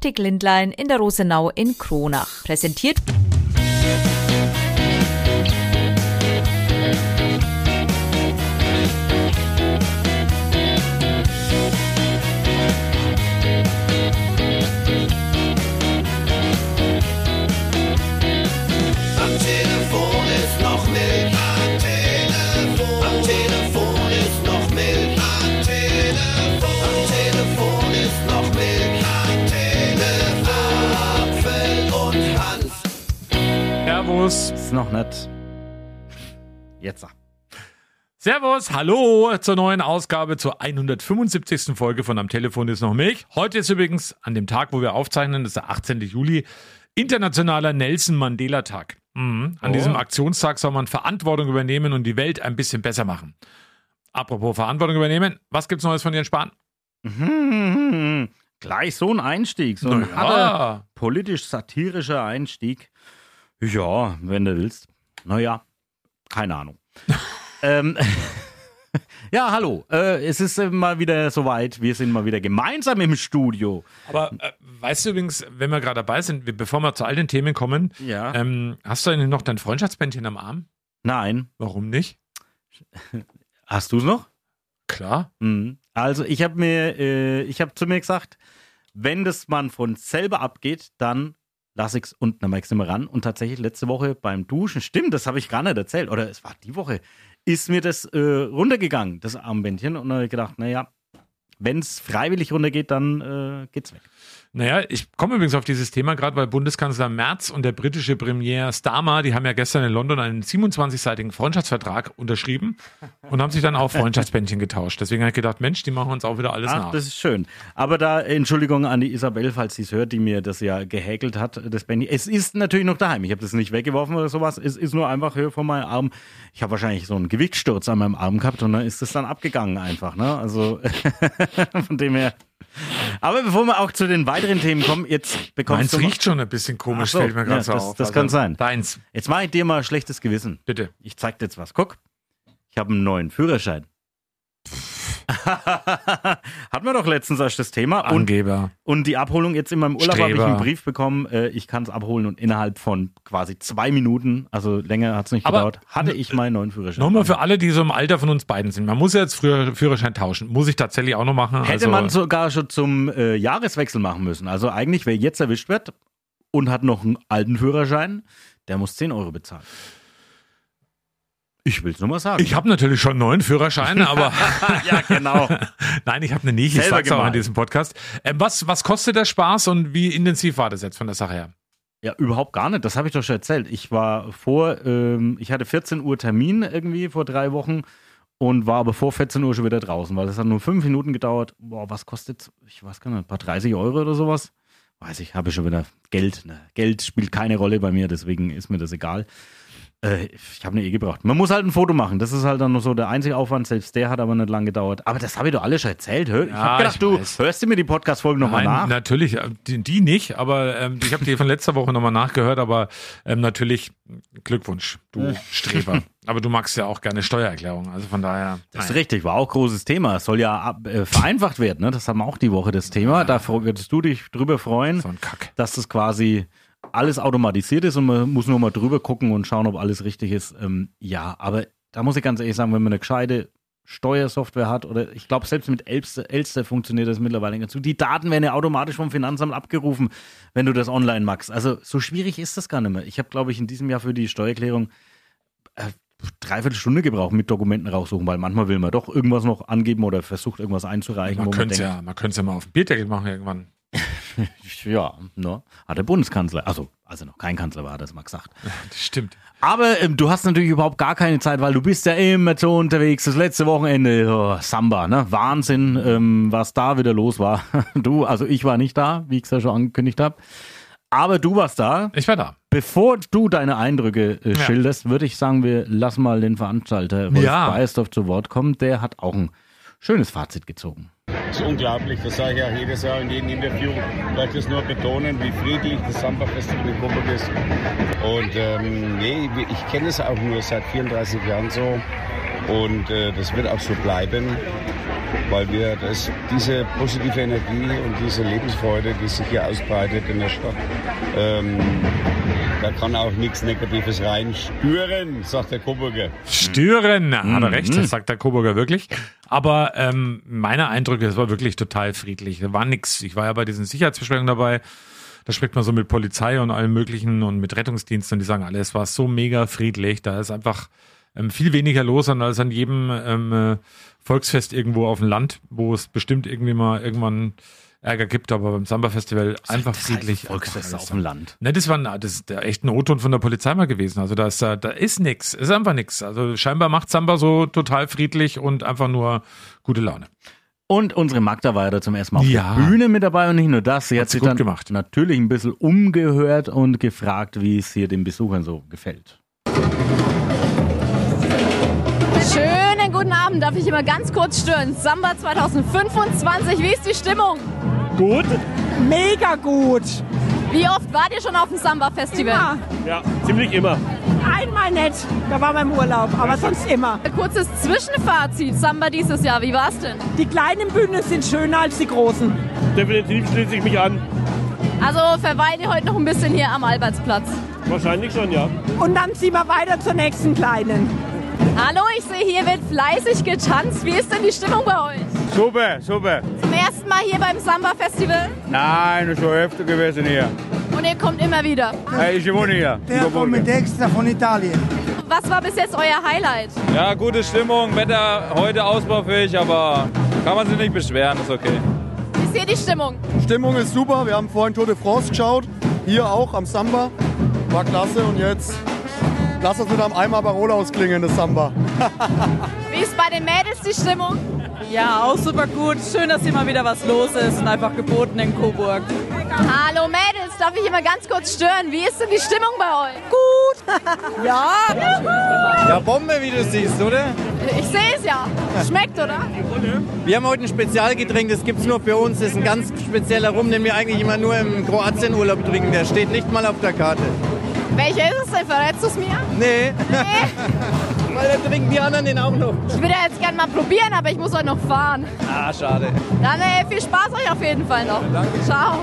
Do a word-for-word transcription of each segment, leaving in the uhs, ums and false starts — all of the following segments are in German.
Optik-Lindlein in der Rosenau in Kronach. Präsentiert Servus. Ist noch nicht. Jetzt. Servus, hallo zur neuen Ausgabe, zur hundertfünfundsiebzigsten Folge von Am Telefon ist noch Milch. Heute ist übrigens an dem Tag, wo wir aufzeichnen, das ist der achtzehnten Juli, internationaler Nelson Mandela Tag. Mhm. An oh. diesem Aktionstag soll man Verantwortung übernehmen und die Welt ein bisschen besser machen. Apropos Verantwortung übernehmen, was gibt's Neues von Jens Spahn? Mhm. Gleich so ein Einstieg, so ein ja. politisch-satirischer Einstieg. Ja, wenn du willst. Naja, keine Ahnung. ähm, ja, hallo. Äh, es ist äh, mal wieder soweit. Wir sind mal wieder gemeinsam im Studio. Aber äh, weißt du übrigens, wenn wir gerade dabei sind, bevor wir zu all den Themen kommen, ja. ähm, hast du eigentlich noch dein Freundschaftsbändchen am Arm? Nein. Warum nicht? Hast du es noch? Klar. Mhm. Also ich habe mir, äh, ich habe zu mir gesagt, wenn das man von selber abgeht, dann lasse ich es unten am nächsten Mal ran. Und tatsächlich letzte Woche beim Duschen, stimmt, das habe ich gar nicht erzählt, oder es war die Woche, ist mir das äh, runtergegangen, das Armbändchen. Und dann habe ich gedacht, naja, wenn es freiwillig runtergeht, dann äh, geht's weg. Naja, ich komme übrigens auf dieses Thema gerade, weil Bundeskanzler Merz und der britische Premier Starmer, die haben ja gestern in London einen siebenundzwanzigseitigen Freundschaftsvertrag unterschrieben und haben sich dann auch Freundschaftsbändchen getauscht. Deswegen habe ich gedacht, Mensch, die machen uns auch wieder alles Ach, nach. Das ist schön. Aber da, Entschuldigung an die Isabel, falls sie es hört, die mir das ja gehäkelt hat, das Bändchen. Es ist natürlich noch daheim. Ich habe das nicht weggeworfen oder sowas. Es ist nur einfach hier von meinem Arm. Ich habe wahrscheinlich so einen Gewichtssturz an meinem Arm gehabt und dann ist es dann abgegangen einfach. Ne? Also von dem her. Aber bevor wir auch zu den weiteren Themen kommen, jetzt bekommst du... Meins riecht schon ein bisschen komisch, so, fällt mir gerade ja, so das, auf. Das also, kann sein. Deins. Jetzt mache ich dir mal schlechtes Gewissen. Bitte. Ich zeig dir jetzt was. Guck, ich habe einen neuen Führerschein. Hatten wir doch letztens erst das Thema. Angeber. Und, und die Abholung jetzt in meinem Urlaub habe ich einen Brief bekommen, äh, ich kann es abholen und innerhalb von quasi zwei Minuten, also länger hat es nicht Aber gedauert, hatte ich meinen neuen Führerschein. Nochmal für alle, die so im Alter von uns beiden sind. Man muss ja jetzt früher Führerschein tauschen. Muss ich tatsächlich auch noch machen. Hätte also man sogar schon zum äh, Jahreswechsel machen müssen. Also eigentlich, wer jetzt erwischt wird und hat noch einen alten Führerschein, der muss zehn Euro bezahlen. Ich will es nur mal sagen. Ich habe natürlich schon einen neuen Führerschein, aber... ja, genau. Nein, ich habe eine nicht. Ich Selber sag's auch gemeint. in diesem Podcast. Ähm, was, was kostet der Spaß und wie intensiv war das jetzt von der Sache her? Ja, überhaupt gar nicht. Das habe ich doch schon erzählt. Ich war vor, ähm, ich hatte vierzehn Uhr Termin irgendwie vor drei Wochen und war aber vor vierzehn Uhr schon wieder draußen, weil das hat nur fünf Minuten gedauert. Boah, was kostet, ich weiß gar nicht, ein paar dreißig Euro oder sowas? Weiß ich, habe ich schon wieder Geld. Ne? Geld spielt keine Rolle bei mir, deswegen ist mir das egal. Ich habe eine E gebraucht. Man muss halt ein Foto machen. Das ist halt dann noch so der einzige Aufwand. Selbst der hat aber nicht lange gedauert. Aber das habe ich doch alles schon erzählt. Ich Ja, habe gedacht, ich du weiß. hörst du mir die Podcast-Folgen nochmal Nein, nach? natürlich, die, die nicht, aber ähm, ich habe die von letzter Woche nochmal nachgehört, aber ähm, natürlich Glückwunsch, du Streber. Aber du magst ja auch gerne Steuererklärung, also von daher. Das ist naja. richtig, war auch großes Thema. Es soll ja ab, äh, vereinfacht werden. Ne? Das haben wir auch die Woche, das Thema. Da würdest du dich drüber freuen, So ein Kack. dass das quasi alles automatisiert ist und man muss nur mal drüber gucken und schauen, ob alles richtig ist. Ähm, ja, aber da muss ich ganz ehrlich sagen, wenn man eine gescheite Steuersoftware hat oder ich glaube, selbst mit Elster, Elster funktioniert das mittlerweile ganz gut. Die Daten werden ja automatisch vom Finanzamt abgerufen, wenn du das online machst. Also so schwierig ist das gar nicht mehr. Ich habe, glaube ich, in diesem Jahr für die Steuererklärung äh, dreiviertel Stunde gebraucht mit Dokumenten raussuchen, weil manchmal will man doch irgendwas noch angeben oder versucht, irgendwas einzureichen. Man wo könnte es denkt, ja, man könnte es ja mal auf den Bierdeckel machen irgendwann. ja, ne? Hat der Bundeskanzler, also, also noch kein Kanzler war, das mal gesagt. Das stimmt. Aber ähm, du hast natürlich überhaupt gar keine Zeit, weil du bist ja immer so unterwegs. Das letzte Wochenende, oh, Samba, ne? Wahnsinn, ähm, was da wieder los war. Du, also ich war nicht da, wie ich es ja schon angekündigt habe. Aber du warst da. Ich war da. Bevor du deine Eindrücke äh, Ja. schilderst, würde ich sagen, wir lassen mal den Veranstalter Rolf Ja. Beiersdorf zu Wort kommen. Der hat auch ein schönes Fazit gezogen. Das ist unglaublich, das sage ich auch jedes Jahr in jedem Interview. Ich möchte es nur betonen, wie friedlich das Samba-Festival in Coburg ist. Und ähm, nee, ich kenne es auch nur seit vierunddreißig Jahren so. Und äh, das wird auch so bleiben. weil wir das, diese positive Energie und diese Lebensfreude, die sich hier ausbreitet in der Stadt, ähm, da kann auch nichts Negatives reinspüren, sagt der Coburger. Stören, hat er Mhm. recht, das sagt der Coburger wirklich. Aber ähm, meine Eindrücke, es war wirklich total friedlich. Da war nix. Ich war ja bei diesen Sicherheitsbesprechungen dabei. Da spricht man so mit Polizei und allem Möglichen und mit Rettungsdiensten und die sagen alle, es war so mega friedlich. Da ist einfach ähm, viel weniger los als an jedem ähm, äh, Volksfest irgendwo auf dem Land, wo es bestimmt irgendwie mal irgendwann Ärger gibt, aber beim Samba-Festival einfach Das heißt friedlich. Volksfest einfach auf dem Land. Ne, das war das ist der echt ein O-Ton von der Polizei mal gewesen. Also da ist da, da ist nix, ist einfach nix. Also scheinbar macht Samba so total friedlich und einfach nur gute Laune. Und unsere Magda war ja da zum ersten Mal auf Ja. der Bühne mit dabei und nicht nur das. Sie Hat hat sie sich gut dann gemacht. natürlich ein bisschen umgehört und gefragt, wie es hier den Besuchern so gefällt. Schönen guten Abend, darf ich immer ganz kurz stören? Samba zwanzig fünfundzwanzig, wie ist die Stimmung? Gut? Mega gut. Wie oft wart ihr schon auf dem Samba-Festival? Immer. Ja, ziemlich immer. Einmal nicht, da waren wir im Urlaub, aber sonst immer. Ein kurzes Zwischenfazit, Samba dieses Jahr, wie war's denn? Die kleinen Bühnen sind schöner als die großen. Definitiv schließe ich mich an. Also verweilt ihr heute noch ein bisschen hier am Albertsplatz. Wahrscheinlich schon, ja. Und dann ziehen wir weiter zur nächsten kleinen. Hallo, ich sehe, hier wird fleißig getanzt. Wie ist denn die Stimmung bei euch? Super, super. Zum ersten Mal hier beim Samba-Festival Nein, das ist schon öfter gewesen hier. und ihr kommt immer wieder. Hey, ich wohne hier. Der kommt mit extra von Italien. Was war bis jetzt euer Highlight? Ja, gute Stimmung, Wetter heute ausbaufähig, aber kann man sich nicht beschweren, ist okay. Wie ist hier die Stimmung? Stimmung ist super. Wir haben vorhin Tour de France geschaut. Hier auch am Samba. War klasse und jetzt lass uns mit einem Eimer Barolo ausklingen, das Samba. Wie ist bei den Mädels die Stimmung? Ja, auch super gut. Schön, dass hier mal wieder was los ist und einfach geboten in Coburg. Hallo Mädels, darf ich immer ganz kurz stören? Wie ist denn die Stimmung bei euch? Gut. Ja. Ja, Bombe, wie du siehst, oder? Ich sehe es ja. Schmeckt, oder? Wir haben heute ein Spezialgetränk, das gibt's nur für uns. Das ist ein ganz spezieller Rum, den wir eigentlich immer nur im Kroatien-Urlaub trinken. Der steht nicht mal auf der Karte. Welcher ist es denn? Verrätst du es mir? Nee, Nee. weil dann trinken die anderen den auch noch. Ich würde ja jetzt gerne mal probieren, aber ich muss heute noch fahren. Ah, schade. Dann äh, viel Spaß euch auf jeden Fall noch. Danke. Ciao.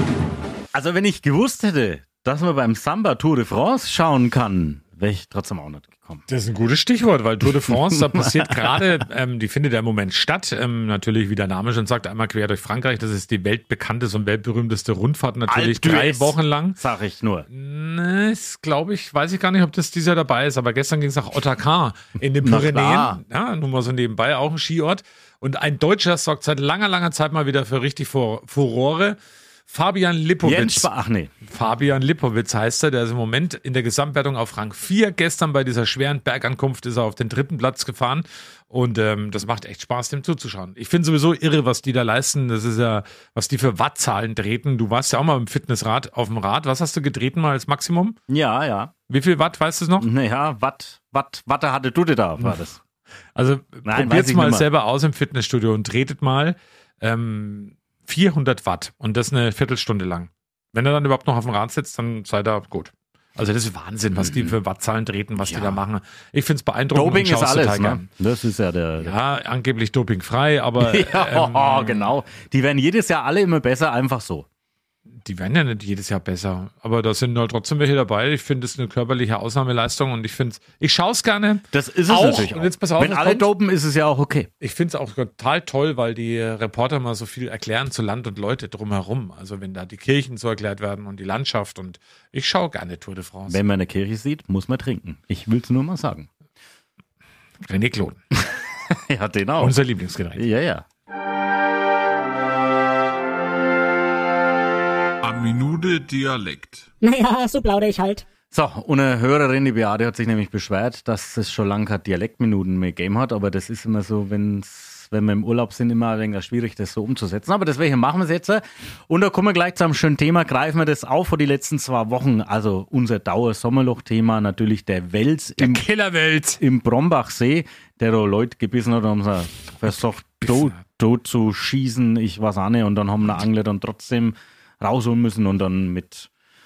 Also wenn ich gewusst hätte, dass man beim Samba Tour de France schauen kann, wäre ich trotzdem auch nicht gekommen. Das ist ein gutes Stichwort, weil Tour de France, da passiert gerade, ähm, die findet ja im Moment statt. Ähm, natürlich, wie der Name schon sagt, einmal quer durch Frankreich. Das ist die weltbekannteste und weltberühmteste Rundfahrt natürlich Alpe drei d'Huez, Wochen lang. Sag ich nur. Ne, ist, glaube ich, weiß ich gar nicht, ob das dieser dabei ist, aber gestern ging es nach Otakar in den Na Pyrenäen. klar. Ja, nur mal so nebenbei, auch ein Skiort. Und ein Deutscher sorgt seit langer, langer Zeit mal wieder für richtig Fur- Furore. Fabian Lipowitz. Jens Spa- Ach nee. Fabian Lipowitz heißt er, der ist im Moment in der Gesamtwertung auf Rang vier. Gestern bei dieser schweren Bergankunft ist er auf den dritten Platz gefahren und ähm, das macht echt Spaß, dem zuzuschauen. Ich finde sowieso irre, was die da leisten. Das ist ja, was die für Wattzahlen treten. Du warst ja auch mal im Fitnessrad auf dem Rad. Was hast du getreten mal als Maximum? Ja, ja. Wie viel Watt, weißt du es noch? Naja, Watt, Watt, Watte hatte du da, war das. Also Nein, weiß probiert's ich mal nicht mehr. selber aus im Fitnessstudio und tretet mal ähm, vierhundert Watt und das eine Viertelstunde lang. Wenn er dann überhaupt noch auf dem Rad sitzt, dann seid ihr gut. Also das ist Wahnsinn, was die für Wattzahlen treten, was Ja. die da machen. Ich finde es beeindruckend. Doping und ist schaust alles, total ne? gern. Das ist ja der... Ja, angeblich dopingfrei, aber ja, ähm, genau. Die werden jedes Jahr alle immer besser, einfach so. die werden ja nicht jedes Jahr besser. Aber da sind halt trotzdem welche dabei. Ich finde es eine körperliche Ausnahmeleistung und ich finde ich schaue es gerne. Das ist es Auch. natürlich auch. Und jetzt pass auf, Wenn was alle kommt. dopen, ist es ja auch okay. Ich finde es auch total toll, weil die Reporter mal so viel erklären zu Land und Leute drumherum. Also wenn da die Kirchen so erklärt werden und die Landschaft und ich schaue gerne Tour de France. Wenn man eine Kirche sieht, muss man trinken. Ich will es nur mal sagen. René Kloten. Ja, den auch. Unser Lieblingsgetränk. Ja, ja. Eine Minute Dialekt. Naja, so plaudere ich halt. So, und eine Hörerin, die Beate, hat sich nämlich beschwert, dass es schon lange keine Dialektminuten mehr gegeben hat, aber das ist immer so, wenn's, wenn wir im Urlaub sind, immer ein wenig schwierig, das so umzusetzen. Aber deswegen machen wir es jetzt. Und da kommen wir gleich zu einem schönen Thema, greifen wir das auf für die letzten zwei Wochen. Also unser Dauer-Sommerloch-Thema, natürlich der Wels im, Killerwels im Brombachsee, der da Leute gebissen hat, haben sie versucht, tot, tot zu schießen, ich weiß auch nicht, und dann haben wir Angler dann trotzdem rausholen müssen und dann mit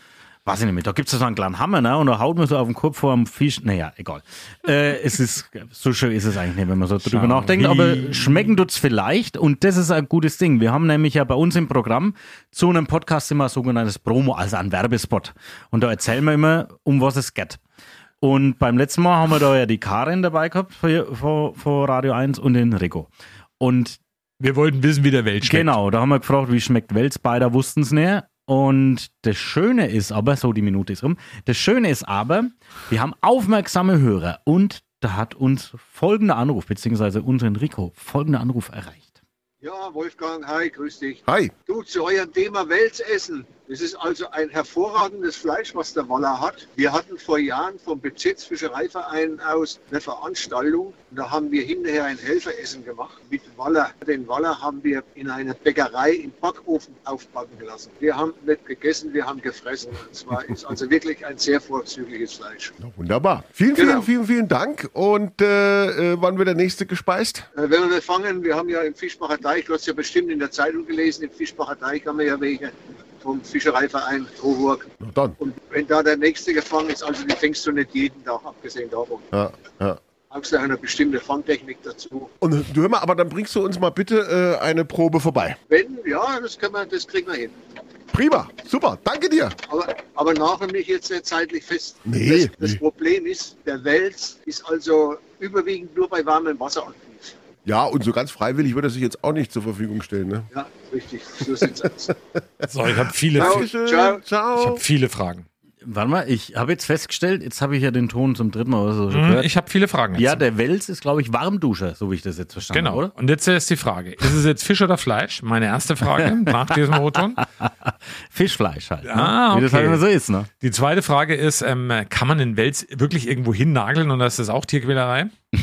weiß ich nicht mehr, da gibt es so einen kleinen Hammer, ne? Und da haut man so auf den Kopf vor einem Fisch. Naja, egal. Äh, es ist, so schön ist es eigentlich nicht, wenn man so drüber Schau, nachdenkt, wie- aber schmecken tut's vielleicht und das ist ein gutes Ding. Wir haben nämlich ja bei uns im Programm zu einem Podcast immer ein sogenanntes Promo, also ein Werbespot. Und da erzählen wir immer, um was es geht. Und beim letzten Mal haben wir da ja die Karin dabei gehabt von, von, von Radio eins und den Rico. Und Wir wollten wissen, wie der Welt schmeckt. genau, da haben wir gefragt, wie schmeckt Wels, beide wussten es nicht. Und das Schöne ist aber, so die Minute ist rum, das Schöne ist aber, wir haben aufmerksame Hörer und da hat uns folgender Anruf, beziehungsweise unseren Rico, folgender Anruf erreicht. Ja, Wolfgang, hi, grüß dich. Hi. Du, zu eurem Thema Welsessen. Das ist also ein hervorragendes Fleisch, was der Waller hat. Wir hatten vor Jahren vom Bezirksfischereiverein aus eine Veranstaltung. Und da haben wir hinterher ein Helferessen gemacht mit Waller. Den Waller haben wir in einer Bäckerei im Backofen aufbacken gelassen. Wir haben nicht gegessen, wir haben gefressen. Und zwar ist also wirklich ein sehr vorzügliches Fleisch. Na, wunderbar. Vielen, Genau. vielen, vielen, vielen Dank. Und äh, äh, wann wird der nächste gespeist? Äh, Wenn wir fangen, wir haben ja im Fischbacher Teich, du hast ja bestimmt in der Zeitung gelesen, im Fischbacher Teich haben wir ja welche vom Fischereiverein Coburg. Na dann. Und wenn da der nächste gefangen ist, also die fängst du nicht jeden Tag, abgesehen davon. Ja, ja. Brauchst du eine bestimmte Fangtechnik dazu. Und du hör mal, aber dann bringst du uns mal bitte äh, eine Probe vorbei. Wenn, ja, das können wir, das kriegen wir hin. Prima, super, danke dir. Aber, aber nagel mich jetzt nicht zeitlich fest. Nee, das, das nee. Problem ist, der Wels ist also überwiegend nur bei warmem Wasser aktiv. Ja, und so ganz freiwillig würde er sich jetzt auch nicht zur Verfügung stellen. Ne? Ja, richtig, so sieht's aus. So, ich habe viele, Ciao, ich ciao. Ciao. hab viele Fragen. Warte mal, ich habe jetzt festgestellt, jetzt habe ich ja den Ton zum dritten Mal oder so schon Hm, gehört. Ich habe viele Fragen. Ja, dazu. der Wels ist, glaube ich, Warmduscher, so wie ich das jetzt verstanden Genau. habe, oder? Und jetzt ist die Frage: Ist es jetzt Fisch oder Fleisch? Meine erste Frage nach diesem O-Ton. Fischfleisch halt. Ne? Ah, Wie das okay. halt immer so ist, ne? Die zweite Frage ist: ähm, Kann man den Wels wirklich irgendwo hinnageln und das ist auch Tierquälerei?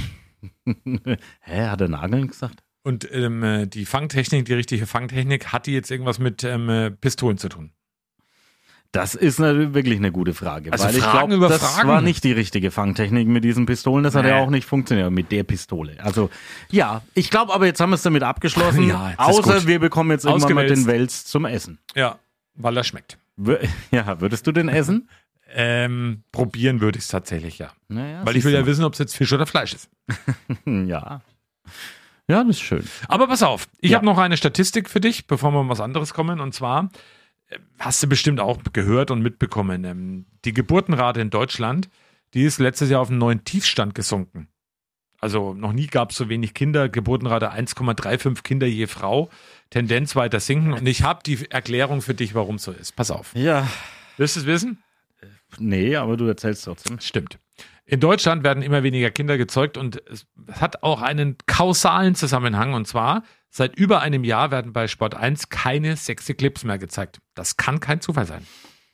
Hä, hat er Nageln gesagt? Und ähm, äh, die Fangtechnik, die richtige Fangtechnik, hat die jetzt irgendwas mit ähm, äh, Pistolen zu tun? Das ist natürlich wirklich eine gute Frage. Also weil ich Fragen glaube, über das Fragen. war nicht die richtige Fangtechnik mit diesen Pistolen. Das hat Nee. ja auch nicht funktioniert mit der Pistole. Also ja, ich glaube aber, jetzt haben wir es damit abgeschlossen. Ja, jetzt ist außer gut. wir bekommen jetzt irgendwann mal Ausgewälzt. den Wels zum Essen. Ja, weil er schmeckt. Wür- Ja, würdest du den essen? Ähm, probieren würde ich es tatsächlich, ja. Naja, Weil ich will ja siehst wissen, ob es jetzt Fisch oder Fleisch ist. du. Ja. Ja, das ist schön. Aber pass auf, ich Ja. habe noch eine Statistik für dich, bevor wir um was anderes kommen. Und zwar äh, hast du bestimmt auch gehört und mitbekommen, ähm, die Geburtenrate in Deutschland, die ist letztes Jahr auf einen neuen Tiefstand gesunken. Also noch nie gab es so wenig Kinder, Geburtenrate eins Komma fünfunddreißig Kinder je Frau, Tendenz weiter sinken. Und ich habe die Erklärung für dich, warum es so ist. Pass auf. Ja. Willst du es wissen? Nee, aber du erzählst trotzdem. Stimmt. In Deutschland werden immer weniger Kinder gezeugt und es hat auch einen kausalen Zusammenhang. Und zwar, seit über einem Jahr werden bei Sport eins keine sexy Clips mehr gezeigt. Das kann kein Zufall sein.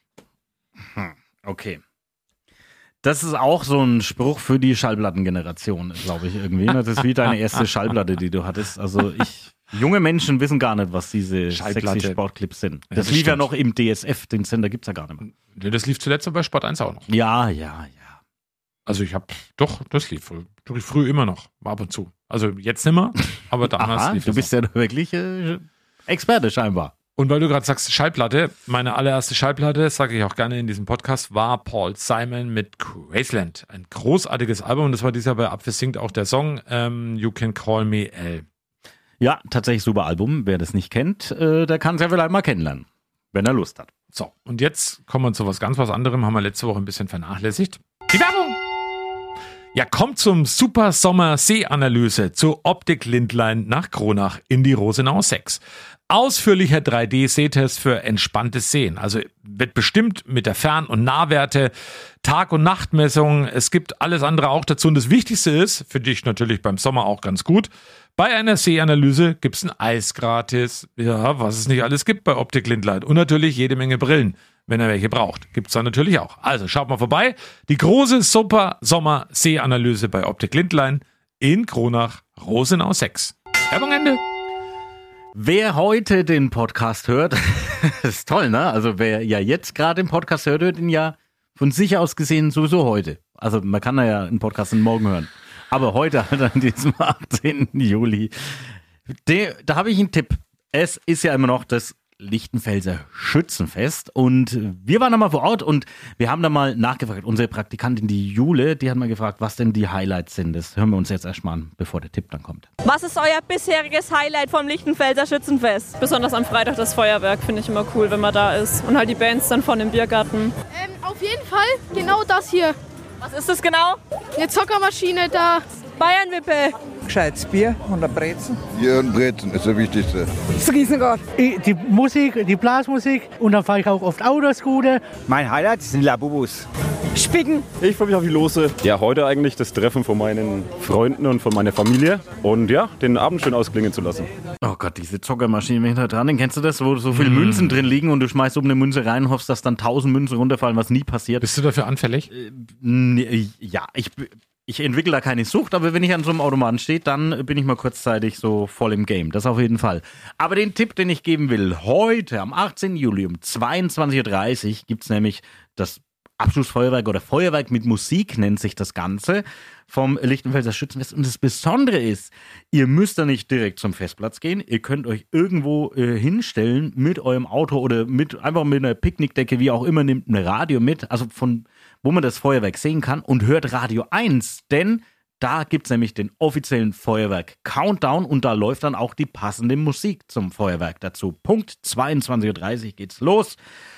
Hm, okay. Das ist auch so ein Spruch für die Schallplattengeneration, glaube ich, irgendwie. Das ist wie deine erste Schallplatte, die du hattest. Also ich, junge Menschen wissen gar nicht, was diese Schallplatte. sexy Sportclips sind. Ja, Das, das lief ja stimmt. noch im D S F, den Sender gibt's ja gar nicht mehr. Nee, Das lief zuletzt bei Sport eins auch noch. Ja, ja, ja. Also ich habe, doch, das lief früh, lief früh immer noch, ab und zu. Also jetzt nicht mehr, aber damals Aha, lief du das bist noch. ja wirklich äh, Experte scheinbar. Und weil du gerade sagst, Schallplatte, meine allererste Schallplatte, sage ich auch gerne in diesem Podcast, war Paul Simon mit Graceland. Ein großartiges Album und das war dieses Jahr bei Apfel singt auch der Song ähm, You Can Call Me L. Ja, tatsächlich super Album. Wer das nicht kennt, äh, der kann es ja vielleicht mal kennenlernen, wenn er Lust hat. So, und jetzt kommen wir zu was ganz was anderem, haben wir letzte Woche ein bisschen vernachlässigt. Die Werbung! Ja, kommt zum Super Sommer Seeanalyse zu Optik Lindlein nach Kronach in die Rosenau sechs. Ausführlicher drei D-Sehtest für entspanntes Sehen. Also wird bestimmt mit der Fern- und Nahwerte, Tag- und Nachtmessung. Es gibt alles andere auch dazu. Und das Wichtigste ist, für dich natürlich beim Sommer auch ganz gut, bei einer Seeanalyse gibt es ein Eis gratis. Ja, was es nicht alles gibt bei Optik Lindlein. Und natürlich jede Menge Brillen, wenn er welche braucht. Gibt es dann natürlich auch. Also schaut mal vorbei. Die große Super Sommer Seeanalyse bei Optik Lindlein in Kronach, Rosenau sechs. Werbung Ende. Wer heute den Podcast hört, das ist toll, ne? Also wer ja jetzt gerade den Podcast hört, hört ihn ja von sich aus gesehen sowieso heute. Also man kann ja einen Podcast morgen hören. Aber heute halt an diesem achtzehnten Juli. De, da habe ich einen Tipp. Es ist ja immer noch das Lichtenfelser Schützenfest. Und wir waren da mal vor Ort und wir haben da mal nachgefragt. Unsere Praktikantin, die Jule, die hat mal gefragt, was denn die Highlights sind. Das hören wir uns jetzt erstmal an, bevor der Tipp dann kommt. Was ist euer bisheriges Highlight vom Lichtenfelser Schützenfest? Besonders am Freitag das Feuerwerk, finde ich immer cool, wenn man da ist. Und halt die Bands dann von dem Biergarten. Ähm, auf jeden Fall genau das hier. Was ist das genau? Eine Zockermaschine da. Bayernwippe. Gescheites Bier und ein Brezen. Bier und Brezen ist das Wichtigste. Das Riesengott. Die Musik, die Blasmusik und dann fahre ich auch oft Autoscooter. Mein Highlight sind Labubus. Spicken. Ich freue mich auf die Lose. Ja, heute eigentlich das Treffen von meinen Freunden und von meiner Familie. Und ja, den Abend schön ausklingen zu lassen. Oh Gott, diese Zockermaschine hinter dran, den kennst du das, wo so viele mm. Münzen drin liegen und du schmeißt oben eine Münze rein und hoffst, dass dann tausend Münzen runterfallen, was nie passiert. Bist du dafür anfällig? Äh, ja, ich, ich entwickle da keine Sucht, aber wenn ich an so einem Automaten stehe, dann bin ich mal kurzzeitig so voll im Game. Das auf jeden Fall. Aber den Tipp, den ich geben will, heute am achtzehnten Juli um zweiundzwanzig Uhr dreißig gibt es nämlich das Abschlussfeuerwerk oder Feuerwerk mit Musik nennt sich das Ganze vom Lichtenfelser Schützenfest. Und das Besondere ist, ihr müsst da nicht direkt zum Festplatz gehen. Ihr könnt euch irgendwo äh, hinstellen mit eurem Auto oder mit einfach mit einer Picknickdecke, wie auch immer, nehmt ein Radio mit, also von wo man das Feuerwerk sehen kann und hört Radio eins, denn da gibt es nämlich den offiziellen Feuerwerk-Countdown und da läuft dann auch die passende Musik zum Feuerwerk dazu. Punkt zweiundzwanzig Uhr dreißig geht's los.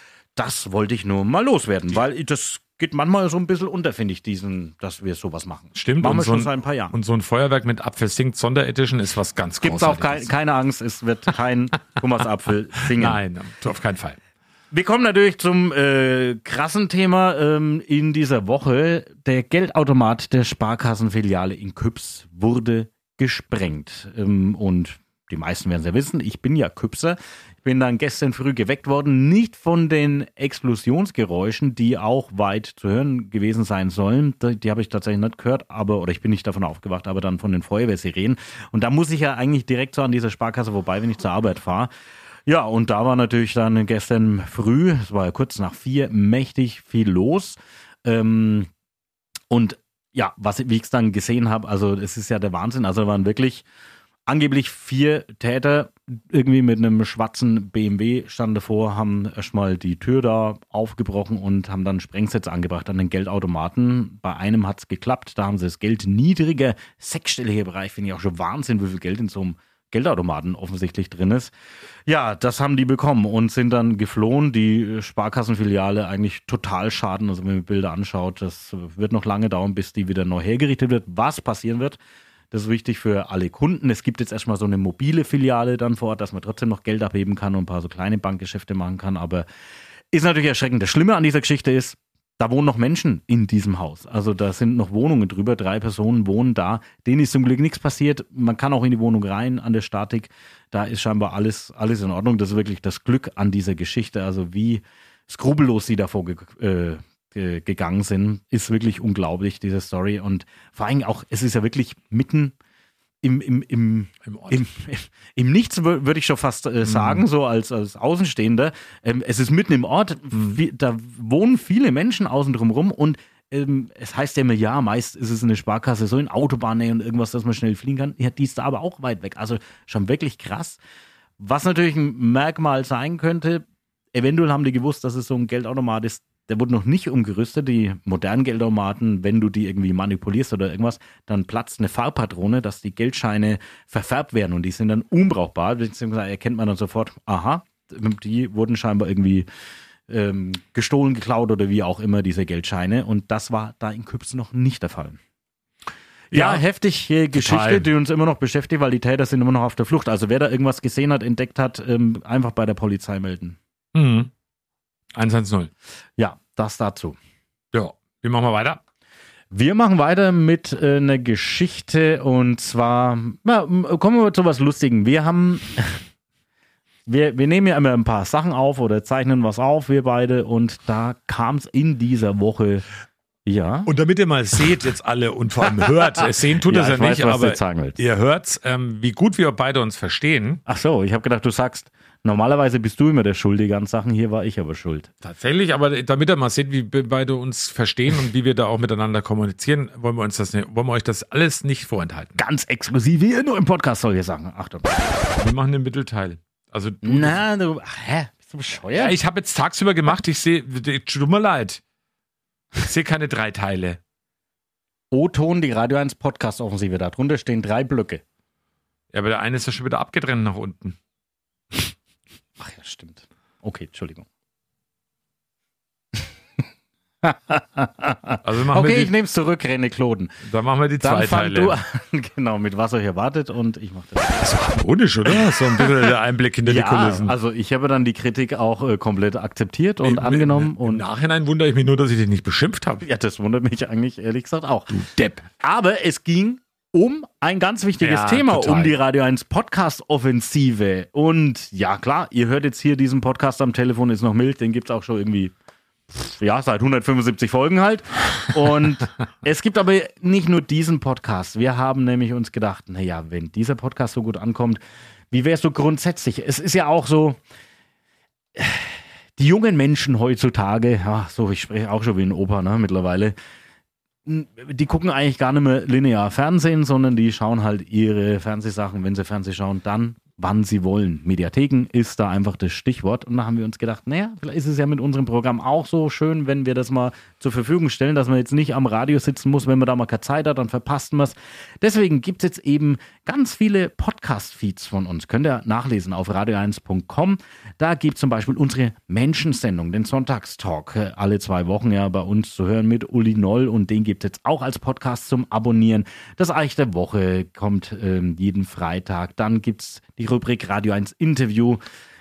Das wollte ich nur mal loswerden, weil das geht manchmal so ein bisschen unter, finde ich, diesen, dass wir sowas machen. Stimmt. Machen wir so schon ein, seit ein paar Jahren. Und so ein Feuerwerk mit Apfel-Singt Sonderedition ist was ganz Gibt's auch kein, keine Angst, es wird kein Thomas Apfel singen. Nein, auf keinen Fall. Wir kommen natürlich zum äh, krassen Thema ähm, in dieser Woche. Der Geldautomat der Sparkassenfiliale in Küps wurde gesprengt. Ähm, und die meisten werden es ja wissen, ich bin ja Küpser. Ich bin dann gestern früh geweckt worden, nicht von den Explosionsgeräuschen, die auch weit zu hören gewesen sein sollen. Die, die habe ich tatsächlich nicht gehört, aber oder ich bin nicht davon aufgewacht, aber dann von den Feuerwehrsirenen. Und da muss ich ja eigentlich direkt so an dieser Sparkasse vorbei, wenn ich zur Arbeit fahre. Ja, und da war natürlich dann gestern früh, es war ja kurz nach vier, mächtig viel los. Ähm, und ja, was wie ich es dann gesehen habe, also es ist ja der Wahnsinn. Also da waren wirklich angeblich vier Täter irgendwie mit einem schwarzen B M W standen davor, haben erstmal die Tür da aufgebrochen und haben dann Sprengsätze angebracht an den Geldautomaten. Bei einem hat es geklappt, da haben sie das Geld niedriger, sechsstelliger Bereich, finde ich auch schon Wahnsinn, wie viel Geld in so einem Geldautomaten offensichtlich drin ist. Ja, das haben die bekommen und sind dann geflohen. Die Sparkassenfiliale eigentlich total schaden. Also wenn man Bilder anschaut, das wird noch lange dauern, bis die wieder neu hergerichtet wird. Was passieren wird, das ist wichtig für alle Kunden. Es gibt jetzt erstmal so eine mobile Filiale dann vor Ort, dass man trotzdem noch Geld abheben kann und ein paar so kleine Bankgeschäfte machen kann. Aber ist natürlich erschreckend. Das Schlimme an dieser Geschichte ist, da wohnen noch Menschen in diesem Haus. Also da sind noch Wohnungen drüber. Drei Personen wohnen da. Denen ist zum Glück nichts passiert. Man kann auch in die Wohnung rein an der Statik. Da ist scheinbar alles, alles in Ordnung. Das ist wirklich das Glück an dieser Geschichte. Also wie skrupellos sie davor ge- äh, ge- gegangen sind, ist wirklich unglaublich, diese Story. Und vor allem auch, es ist ja wirklich mitten im, im, im, Im, Ort. im, im, im Nichts, würde ich schon fast äh, sagen, mhm. so als, als Außenstehender. Ähm, es ist mitten im Ort, wie, da wohnen viele Menschen außen drum rum und ähm, es heißt ja immer, ja, meist ist es eine Sparkasse, so in Autobahnnähe und irgendwas, dass man schnell fliegen kann. Ja, die ist da aber auch weit weg. Also schon wirklich krass. Was natürlich ein Merkmal sein könnte, eventuell haben die gewusst, dass es so ein Geldautomat ist, der wurde noch nicht umgerüstet. Die modernen Geldautomaten, wenn du die irgendwie manipulierst oder irgendwas, dann platzt eine Farbpatrone, dass die Geldscheine verfärbt werden und die sind dann unbrauchbar. Beziehungsweise erkennt man dann sofort, aha, die wurden scheinbar irgendwie ähm, gestohlen, geklaut oder wie auch immer, diese Geldscheine. Und das war da in Küps noch nicht der Fall. Ja, ja heftige Geschichte, die uns immer noch beschäftigt, weil die Täter sind immer noch auf der Flucht. Also wer da irgendwas gesehen hat, entdeckt hat, ähm, einfach bei der Polizei melden. Mhm. eins eins null. Ja, das dazu. Ja, wie machen wir weiter? Wir machen weiter mit äh, einer Geschichte und zwar, na, kommen wir zu was Lustigem. Wir haben, wir, wir nehmen ja immer ein paar Sachen auf oder zeichnen was auf, wir beide, und da kam es in dieser Woche, ja. Und damit ihr mal seht jetzt alle und vor allem hört, sehen tut ja, es ja weiß, nicht, aber ihr hört, ähm, wie gut wir beide uns verstehen. Ach so, ich habe gedacht, du sagst, normalerweise bist du immer der Schuldige an Sachen, hier war ich aber schuld. Tatsächlich, aber damit ihr mal seht, wie wir beide uns verstehen und wie wir da auch miteinander kommunizieren, wollen wir uns das, wollen wir euch das alles nicht vorenthalten. Ganz exklusiv, wie ihr nur im Podcast soll ihr sagen. Achtung. Wir machen den Mittelteil. Also du, Na, du, hä? Bist du bescheuert? Ja, ich habe jetzt tagsüber gemacht, ich sehe, tut mir leid. Ich sehe keine drei Teile. O-Ton, die Radio eins Podcast-Offensive. Darunter stehen drei Blöcke. Ja, aber der eine ist ja schon wieder abgetrennt nach unten. Ach ja, stimmt. Okay, Entschuldigung. Also machen okay, wir die, ich nehme es zurück, René Kloden. Dann machen wir die Dann zwei fang Teile. du an, genau, mit was euch erwartet und ich mache das. Das ist doch harmonisch, oder? So ein bisschen der Einblick hinter Ja, die Kulissen. also ich habe dann die Kritik auch äh, komplett akzeptiert und angenommen. Im und Nachhinein wundere ich mich nur, dass ich dich nicht beschimpft habe. Ja, das wundert mich eigentlich ehrlich gesagt auch. Du Depp. Aber es ging um ein ganz wichtiges Ja, Thema, total. um die Radio eins Podcast-Offensive. Und ja, klar, ihr hört jetzt hier diesen Podcast am Telefon, ist noch mild, den gibt es auch schon irgendwie, pff, ja, seit hundertfünfundsiebzig Folgen halt. Und es gibt aber nicht nur diesen Podcast. Wir haben nämlich uns gedacht, naja, wenn dieser Podcast so gut ankommt, wie wäre es so grundsätzlich? Es ist ja auch so, die jungen Menschen heutzutage, ja, so, ich spreche auch schon wie ein Opa, ne, mittlerweile, die gucken eigentlich gar nicht mehr linear Fernsehen, sondern die schauen halt ihre Fernsehsachen, wenn sie Fernsehen schauen, dann, wann sie wollen. Mediatheken ist da einfach das Stichwort. Und da haben wir uns gedacht, naja, vielleicht ist es ja mit unserem Programm auch so schön, wenn wir das mal zur Verfügung stellen, dass man jetzt nicht am Radio sitzen muss, wenn man da mal keine Zeit hat, dann verpasst man es. Deswegen gibt es jetzt eben ganz viele Podcast-Feeds von uns. Könnt ihr nachlesen auf radio eins punkt com. Da gibt es zum Beispiel unsere Menschensendung, den Sonntagstalk, alle zwei Wochen ja bei uns zu hören mit Uli Noll, und den gibt es jetzt auch als Podcast zum Abonnieren. Das Eich der Woche kommt ähm, jeden Freitag. Dann gibt es die Rubrik Radio eins Interview.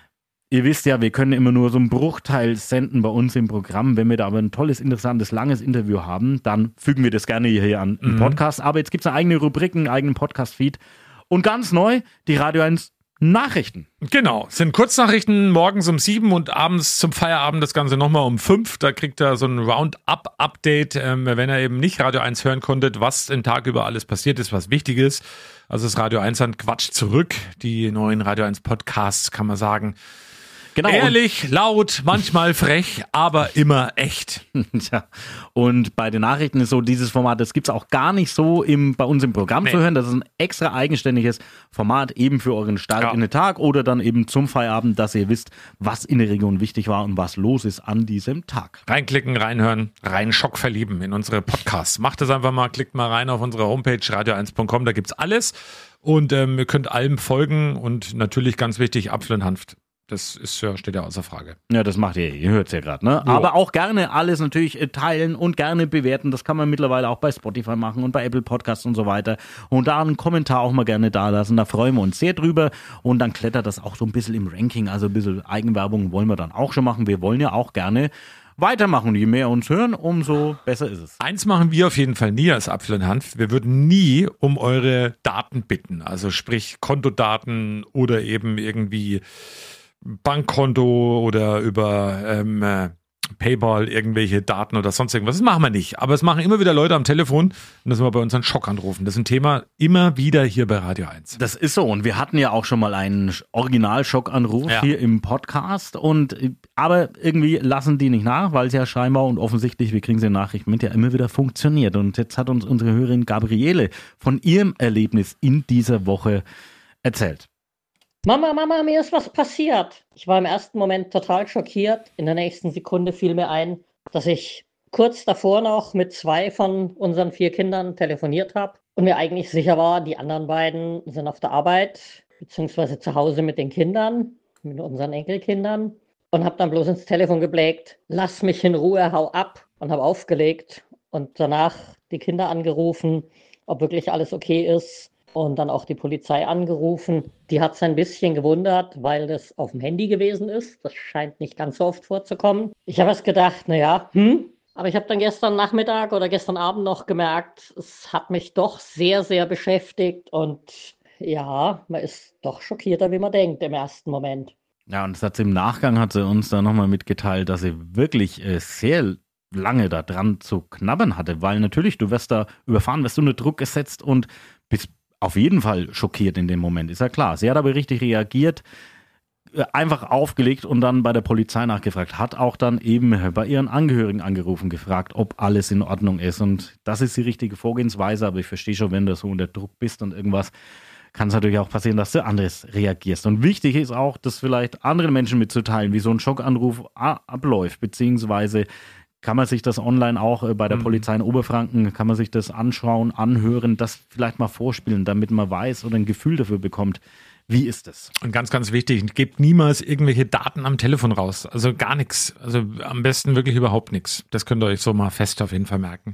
Ihr wisst ja, wir können immer nur so einen Bruchteil senden bei uns im Programm. Wenn wir da aber ein tolles, interessantes, langes Interview haben, dann fügen wir das gerne hier an den Mhm. Podcast. Aber jetzt gibt es eine eigene Rubrik, einen eigenen Podcast-Feed. Und ganz neu, die Radio eins Nachrichten. Genau, es sind Kurznachrichten morgens um sieben und abends zum Feierabend das Ganze nochmal um fünf. Da kriegt er so ein Roundup-Update, ähm, wenn ihr eben nicht Radio eins hören konntet, was den Tag über alles passiert ist, was wichtig ist. Also das Radio eins an Quatsch zurück. Die neuen Radio eins Podcasts, kann man sagen. Genau. Ehrlich, laut, manchmal frech, aber immer echt. Tja, und bei den Nachrichten ist so, dieses Format, das gibt es auch gar nicht so im, bei uns im Programm Nee. zu hören. Das ist ein extra eigenständiges Format, eben für euren Start Ja. in den Tag oder dann eben zum Feierabend, dass ihr wisst, was in der Region wichtig war und was los ist an diesem Tag. Reinklicken, reinhören, rein Schock verlieben in unsere Podcasts. Macht das einfach mal, klickt mal rein auf unsere Homepage radio eins punkt com, da gibt's alles. Und ähm, ihr könnt allem folgen und natürlich ganz wichtig, Apfel und Hanf. Das ist ja, steht ja außer Frage. Ja, das macht ihr, ihr hört es ja gerade, ne? Ja. Aber auch gerne alles natürlich äh, teilen und gerne bewerten. Das kann man mittlerweile auch bei Spotify machen und bei Apple Podcasts und so weiter. Und da einen Kommentar auch mal gerne da lassen. Da freuen wir uns sehr drüber. Und dann klettert das auch so ein bisschen im Ranking. Also ein bisschen Eigenwerbung wollen wir dann auch schon machen. Wir wollen ja auch gerne weitermachen. Je mehr uns hören, umso besser ist es. Eins machen wir auf jeden Fall nie als Apfel und Hanf. Wir würden nie um eure Daten bitten. Also sprich Kontodaten oder eben irgendwie Bankkonto oder über ähm, äh, PayPal irgendwelche Daten oder sonst irgendwas. Das machen wir nicht. Aber es machen immer wieder Leute am Telefon und das sind wir bei unseren Schockanrufen. Das ist ein Thema immer wieder hier bei Radio eins. Das ist so. Und wir hatten ja auch schon mal einen Original-Schockanruf Ja. hier im Podcast. Und aber irgendwie lassen die nicht nach, weil es ja scheinbar und offensichtlich, wir kriegen sie in Nachrichten mit, ja immer wieder funktioniert. Und jetzt hat uns unsere Hörerin Gabriele von ihrem Erlebnis in dieser Woche erzählt. Mama, Mama, mir ist was passiert. Ich war im ersten Moment total schockiert. In der nächsten Sekunde fiel mir ein, dass ich kurz davor noch mit zwei von unseren vier Kindern telefoniert habe und mir eigentlich sicher war, die anderen beiden sind auf der Arbeit beziehungsweise zu Hause mit den Kindern, mit unseren Enkelkindern, und habe dann bloß ins Telefon geblägt, lass mich in Ruhe, hau ab, und habe aufgelegt und danach die Kinder angerufen, ob wirklich alles okay ist. Und dann auch die Polizei angerufen. Die hat es ein bisschen gewundert, weil das auf dem Handy gewesen ist. Das scheint nicht ganz so oft vorzukommen. Ich habe erst gedacht, naja, hm. Aber ich habe dann gestern Nachmittag oder gestern Abend noch gemerkt, es hat mich doch sehr, sehr beschäftigt. Und ja, man ist doch schockierter, wie man denkt im ersten Moment. Ja, und das hat sie im Nachgang, hat sie uns dann nochmal mitgeteilt, dass sie wirklich äh, sehr lange da dran zu knabbern hatte. Weil natürlich, du wirst da überfahren, wirst du unter Druck gesetzt und bist auf jeden Fall schockiert in dem Moment, ist ja klar. Sie hat aber richtig reagiert, einfach aufgelegt und dann bei der Polizei nachgefragt. Hat auch dann eben bei ihren Angehörigen angerufen, gefragt, ob alles in Ordnung ist. Und das ist die richtige Vorgehensweise, aber ich verstehe schon, wenn du so unter Druck bist und irgendwas kann es natürlich auch passieren, dass du anders reagierst. Und wichtig ist auch, das vielleicht anderen Menschen mitzuteilen, wie so ein Schockanruf a- abläuft, beziehungsweise kann man sich das online auch äh, bei der mhm. Polizei in Oberfranken, kann man sich das anschauen, anhören, das vielleicht mal vorspielen, damit man weiß oder ein Gefühl dafür bekommt, wie ist es? Und ganz, ganz wichtig, gebt niemals irgendwelche Daten am Telefon raus. Also gar nichts. Also am besten wirklich überhaupt nichts. Das könnt ihr euch so mal fest auf jeden Fall merken.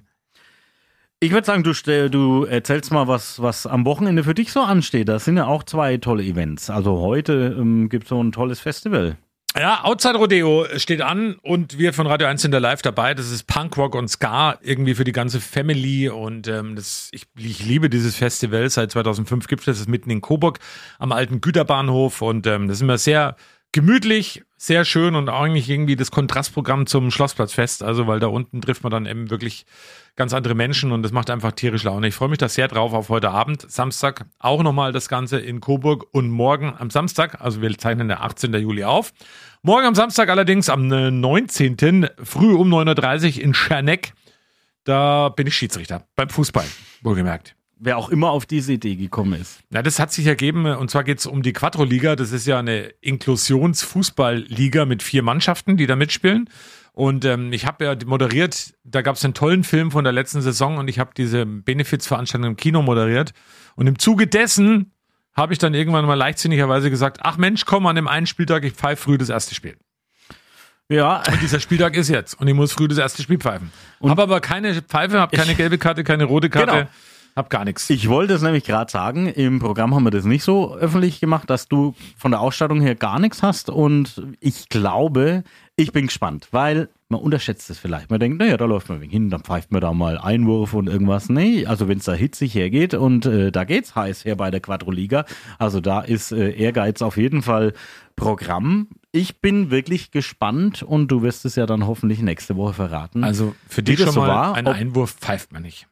Ich würde sagen, du, stell, du erzählst mal, was, was am Wochenende für dich so ansteht. Da sind ja auch zwei tolle Events. Also heute ähm, gibt es so ein tolles Festival. Ja, Outside Rodeo steht an und wir von Radio eins sind da live dabei. Das ist Punkrock und Ska irgendwie für die ganze Family und ähm, das, ich, ich liebe dieses Festival. Seit zweitausendfünf gibt es das, ist mitten in Coburg am alten Güterbahnhof und ähm, das ist immer sehr gemütlich, sehr schön und eigentlich irgendwie das Kontrastprogramm zum Schlossplatzfest. Also weil da unten trifft man dann eben wirklich ganz andere Menschen und das macht einfach tierisch Laune. Ich freue mich da sehr drauf auf heute Abend, Samstag, auch nochmal das Ganze in Coburg und morgen am Samstag, also wir zeichnen der achtzehnten Juli auf. Morgen am Samstag allerdings am neunzehnten früh um neun Uhr dreißig in Scherneck, da bin ich Schiedsrichter beim Fußball, wohlgemerkt. Wer auch immer auf diese Idee gekommen ist. Ja, das hat sich ergeben und zwar geht es um die Quattro-Liga, das ist ja eine Inklusionsfußball-Liga mit vier Mannschaften, die da mitspielen. Und ähm, ich habe ja moderiert, da gab es einen tollen Film von der letzten Saison und ich habe diese Benefizveranstaltung im Kino moderiert. Und im Zuge dessen habe ich dann irgendwann mal leichtsinnigerweise gesagt, ach Mensch, komm an dem einen Spieltag, ich pfeife früh das erste Spiel. Ja. Und dieser Spieltag ist jetzt und ich muss früh das erste Spiel pfeifen. Habe aber keine Pfeife, habe keine gelbe Karte, keine rote Karte. Genau. Hab gar nichts. Ich wollte es nämlich gerade sagen, im Programm haben wir das nicht so öffentlich gemacht, dass du von der Ausstattung her gar nichts hast und ich glaube, ich bin gespannt, weil man unterschätzt es vielleicht. Man denkt, naja, da läuft man hin, dann pfeift man da mal Einwurf und irgendwas. Nee, also wenn es da hitzig hergeht und äh, da geht's heiß her bei der Quadro-Liga, also da ist äh, Ehrgeiz auf jeden Fall Programm. Ich bin wirklich gespannt und du wirst es ja dann hoffentlich nächste Woche verraten. Also für dich schon so mal war, ein Einwurf pfeift man nicht.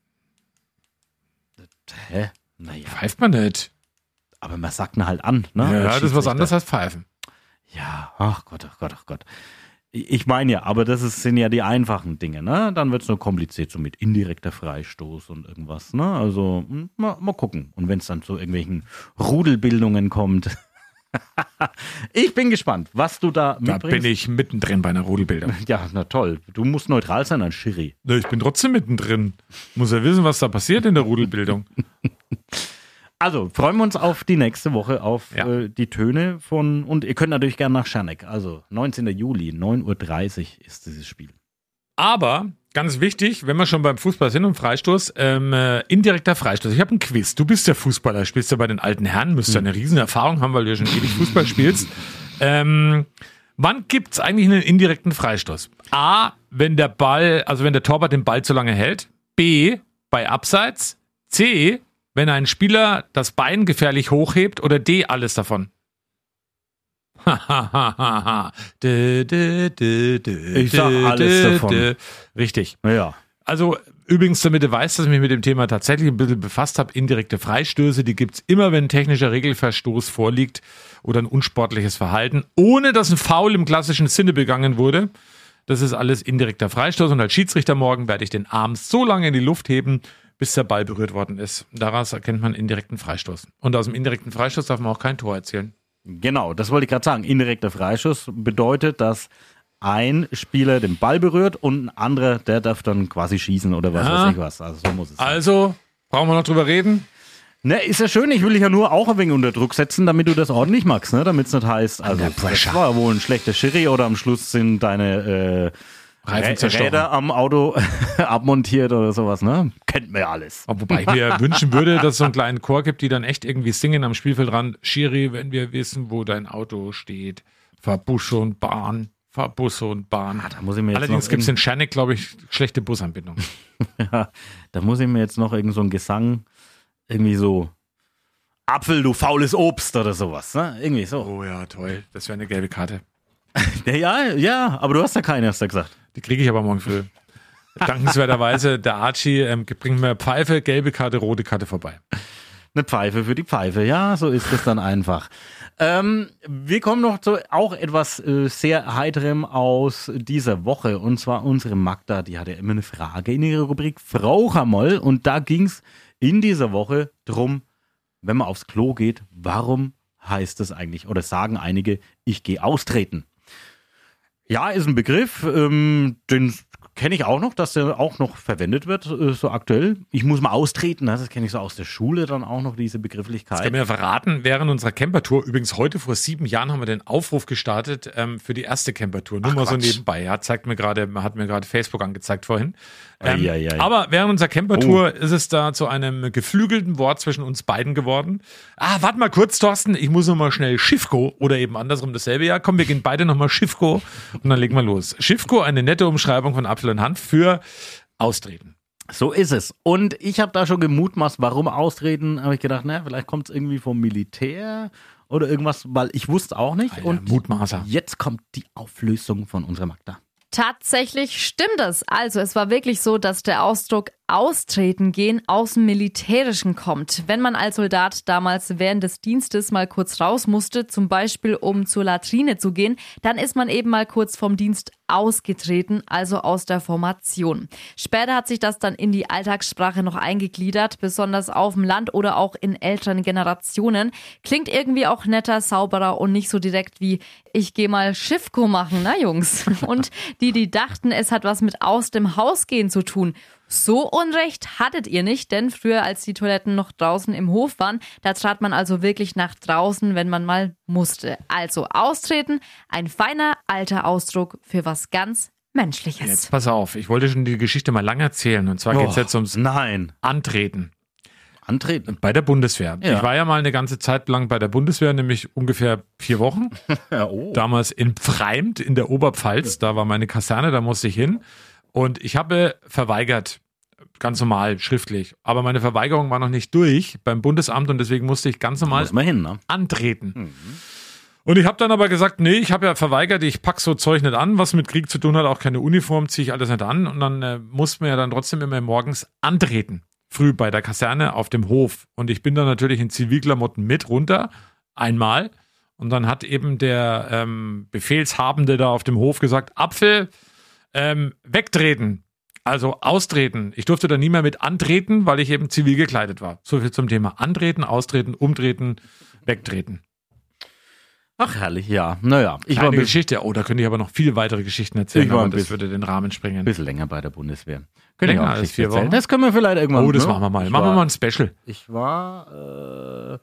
Hä? Naja. Pfeift man nicht. Aber man sagt ihn halt an, ne? Ja, das ist was anderes als pfeifen. Ja, ach Gott, ach Gott, ach Gott. Ich meine ja, aber das ist, sind ja die einfachen Dinge, ne? Dann wird es nur kompliziert, so mit indirekter Freistoß und irgendwas, ne? Also, mal, mal gucken. Und wenn es dann zu irgendwelchen Rudelbildungen kommt. Ich bin gespannt, was du da mitbringst. Da bin ich mittendrin bei einer Rudelbildung. Ja, na toll. Du musst neutral sein, ein Schiri. Ne, ich bin trotzdem mittendrin. Muss ja wissen, was da passiert in der Rudelbildung. Also, freuen wir uns auf die nächste Woche, auf ja. äh, die Töne von, und ihr könnt natürlich gerne nach Scherneck. Also, neunzehnten Juli, neun Uhr dreißig ist dieses Spiel. Aber, ganz wichtig, wenn wir schon beim Fußball sind und Freistoß, ähm, äh, indirekter Freistoß. Ich habe einen Quiz. Du bist ja Fußballer, spielst ja bei den alten Herren, müsst ja eine riesen Erfahrung haben, weil du ja schon ewig Fußball spielst. Ähm, wann gibt's eigentlich einen indirekten Freistoß? A, wenn der Ball, also wenn der Torwart den Ball zu lange hält. B, bei Abseits. C, wenn ein Spieler das Bein gefährlich hochhebt. Oder D, alles davon. Ich sag alles davon. Richtig. Ja. Also übrigens, damit du weißt, dass ich mich mit dem Thema tatsächlich ein bisschen befasst habe, indirekte Freistöße, die gibt's immer, wenn ein technischer Regelverstoß vorliegt oder ein unsportliches Verhalten, ohne dass ein Foul im klassischen Sinne begangen wurde. Das ist alles indirekter Freistoß und als Schiedsrichter morgen werde ich den Arm so lange in die Luft heben, bis der Ball berührt worden ist. Daraus erkennt man indirekten Freistoß. Und aus dem indirekten Freistoß darf man auch kein Tor erzielen. Genau, das wollte ich gerade sagen. Indirekter Freischuss bedeutet, dass ein Spieler den Ball berührt und ein anderer, der darf dann quasi schießen oder was ja. weiß ich was. Also so muss es sein. Also, brauchen wir noch drüber reden? Ne, ist ja schön, ich will dich ja nur auch ein wenig unter Druck setzen, damit du das ordentlich magst, ne? Damit es nicht heißt, also das war wohl ein schlechter Schiri oder am Schluss sind deine äh, Räder am Auto abmontiert oder sowas, ne? Kennt man ja alles. Aber wobei ich mir wünschen würde, dass es so einen kleinen Chor gibt, die dann echt irgendwie singen am Spielfeldrand. Schiri, wenn wir wissen, wo dein Auto steht, fahr Busse und Bahn, fahr Busse und Bahn. Ah, da muss ich mir jetzt Allerdings gibt es in Scherneck, glaube ich, schlechte Busanbindung. Ja, da muss ich mir jetzt noch irgend so einen Gesang, irgendwie so Apfel, du faules Obst oder sowas, ne? Irgendwie so. Oh ja, toll. Das wäre eine gelbe Karte. Ja, ja, aber du hast ja keine, hast du gesagt. Die kriege ich aber morgen früh. Dankenswerterweise, der Archie ähm, bringt mir Pfeife, gelbe Karte, rote Karte vorbei. Eine Pfeife für die Pfeife, ja, so ist es dann einfach. Ähm, wir kommen noch zu auch etwas äh, sehr Heiterem aus dieser Woche. Und zwar unsere Magda, die hatte immer eine Frage in ihrer Rubrik Frauchamoll. Und da ging es in dieser Woche drum, wenn man aufs Klo geht, warum heißt es eigentlich, oder sagen einige, ich gehe austreten? Ja, ist ein Begriff, ähm, den kenne ich auch noch, dass der auch noch verwendet wird, äh, so aktuell. Ich muss mal austreten, das kenne ich so aus der Schule dann auch noch, diese Begrifflichkeit. Das kann man ja verraten, während unserer Campertour, übrigens heute vor sieben Jahren haben wir den Aufruf gestartet ähm, für die erste Campertour. Nur Ach, mal so Quatsch. nebenbei, ja, zeigt mir gerade, hat mir gerade Facebook angezeigt vorhin. Ähm, ei, ei, ei. Aber während unserer Campertour Oh. ist es da zu einem geflügelten Wort zwischen uns beiden geworden. Ah, warte mal kurz, Thorsten, ich muss noch mal schnell Schiffko oder eben andersrum dasselbe. Ja, komm, wir gehen beide noch mal Schiffko und dann legen wir los. Schiffko, eine nette Umschreibung von Apfel und Hanf für austreten. So ist es. Und ich habe da schon gemutmaßt, warum austreten, habe ich gedacht, naja, vielleicht kommt es irgendwie vom Militär oder irgendwas, weil ich wusste auch nicht. Alter, und Mutmaßer. Jetzt kommt die Auflösung von unserer Magda. Tatsächlich stimmt es. Also es war wirklich so, dass der Ausdruck austreten gehen aus dem Militärischen kommt. Wenn man als Soldat damals während des Dienstes mal kurz raus musste, zum Beispiel um zur Latrine zu gehen, dann ist man eben mal kurz vom Dienst ausgetreten, also aus der Formation. Später hat sich das dann in die Alltagssprache noch eingegliedert, besonders auf dem Land oder auch in älteren Generationen. Klingt irgendwie auch netter, sauberer und nicht so direkt wie ich gehe mal Schiffko machen, na Jungs? Und die, die dachten, es hat was mit aus dem Haus gehen zu tun. So Unrecht hattet ihr nicht, denn früher, als die Toiletten noch draußen im Hof waren, da trat man also wirklich nach draußen, wenn man mal musste. Also austreten, ein feiner alter Ausdruck für was ganz Menschliches. Jetzt pass auf, ich wollte schon die Geschichte mal lang erzählen. Und zwar geht es Oh, jetzt ums nein. Antreten. Antreten? Bei der Bundeswehr. Ja. Ich war ja mal eine ganze Zeit lang bei der Bundeswehr, nämlich ungefähr vier Wochen. oh. Damals in Pfreimt in der Oberpfalz. Da war meine Kaserne, da musste ich hin. Und ich habe verweigert, ganz normal, schriftlich. Aber meine Verweigerung war noch nicht durch beim Bundesamt und deswegen musste ich ganz normal Muss man hin, ne? antreten. Mhm. Und ich habe dann aber gesagt, nee, ich habe ja verweigert, ich pack so Zeug nicht an, was mit Krieg zu tun hat, auch keine Uniform, ziehe ich alles nicht an. Und dann äh, mussten wir ja dann trotzdem immer morgens antreten. Früh bei der Kaserne auf dem Hof. Und ich bin dann natürlich in Zivilklamotten mit runter, einmal. Und dann hat eben der ähm, Befehlshabende da auf dem Hof gesagt, Apfel, ähm, wegtreten. Also austreten. Ich durfte da nie mehr mit antreten, weil ich eben zivil gekleidet war. So viel zum Thema antreten, austreten, umtreten, wegtreten. Ach, herrlich, ja. Naja, ich Kleine war ein bisschen, Geschichte. Oh, da könnte ich aber noch viele weitere Geschichten erzählen, Ich war aber ein das bisschen- würde den Rahmen sprengen. ein bisschen länger bei der Bundeswehr. Länger ich auch als Geschichten vier erzählen. Wochen? Das können wir vielleicht irgendwann. Oh, das ne? machen wir mal. Ich Machen war, wir mal ein Special. Ich war äh,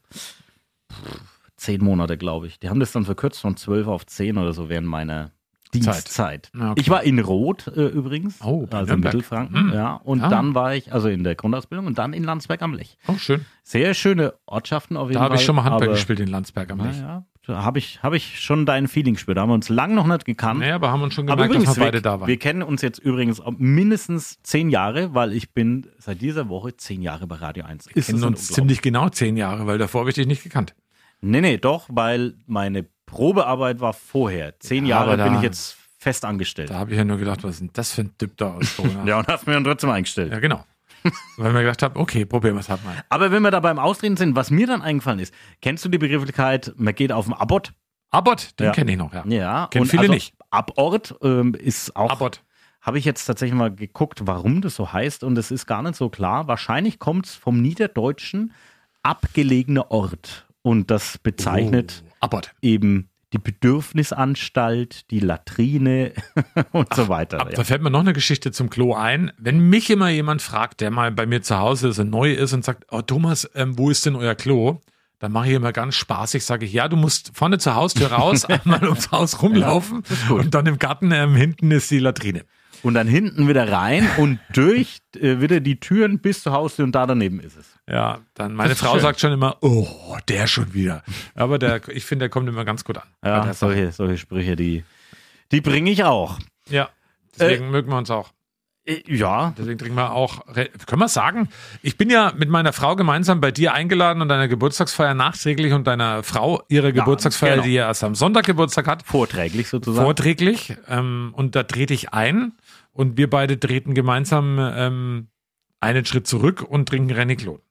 pff, zehn Monate, glaube ich. Die haben das dann verkürzt von zwölf auf zehn oder so während meiner Dienstzeit. Ah, okay. Ich war in Rot äh, übrigens, Oh, bei also in Nürnberg. Mittelfranken. Hm. Ja, und Ah. dann war ich, also in der Grundausbildung, und dann in Landsberg am Lech. Oh, schön. Sehr schöne Ortschaften auf jeden Da Fall. habe ich schon mal Handball aber- gespielt in Landsberg am Lech. Naja, da habe ich, hab ich schon dein Feeling gespürt. Da haben wir uns lang noch nicht gekannt. Naja, aber haben uns schon Aber gemerkt, übrigens, dass wir beide wir, da waren. wir kennen uns jetzt übrigens auch mindestens zehn Jahre, weil ich bin seit dieser Woche zehn Jahre bei Radio eins. Wir kennen uns ziemlich genau zehn Jahre, weil davor habe ich dich nicht gekannt. Nee, nee, doch, weil meine Probearbeit war vorher. Zehn Ja, Jahre aber da- bin ich jetzt fest angestellt. Da habe ich ja nur gedacht, was ist denn das für ein Typ da aus Corona? Ja, und hast mir dann trotzdem eingestellt. Ja, genau. Weil ich mir gedacht habe, okay, probieren wir es halt mal. Aber wenn wir da beim Austreten sind, was mir dann eingefallen ist, kennst du die Begrifflichkeit, man geht auf den Abbott? Abbott, den Ja. kenne ich noch, ja. Ja, Kennen und viele also nicht. Abort ähm, ist auch. Abbott. Habe ich jetzt tatsächlich mal geguckt, warum das so heißt, und es ist gar nicht so klar. Wahrscheinlich kommt es vom Niederdeutschen abgelegener Ort, und das bezeichnet Oh, Abbott. eben die Bedürfnisanstalt, die Latrine und so weiter. Ab, da fällt mir noch eine Geschichte zum Klo ein. Wenn mich immer jemand fragt, der mal bei mir zu Hause ist und neu ist und sagt, oh Thomas, ähm, wo ist denn euer Klo? Dann mache ich immer ganz spaßig, sage ich, ja, du musst vorne zur Haustür raus, einmal ums Haus rumlaufen und dann im Garten ähm, hinten ist die Latrine. Und dann hinten wieder rein und durch äh, wieder die Türen bis zur Haustür, und da daneben ist es. Ja, dann meine Das ist Frau schön. sagt schon immer, oh, der schon wieder. Aber der, ich finde, der kommt immer ganz gut an. Bei Ja, der Sache. solche, solche Sprüche, die, die bringe ich auch. Ja, deswegen mögen wir uns auch. Äh, ja. Deswegen trinken wir auch, re- können wir sagen, ich bin ja mit meiner Frau gemeinsam bei dir eingeladen und deiner Geburtstagsfeier nachträglich und deiner Frau ihre Geburtstagsfeier, genau. die ja erst am Sonntag Geburtstag hat. Vorträglich sozusagen. Vorträglich. Ähm, und da trete ich ein und wir beide treten gemeinsam ähm, einen Schritt zurück und trinken Renniklot.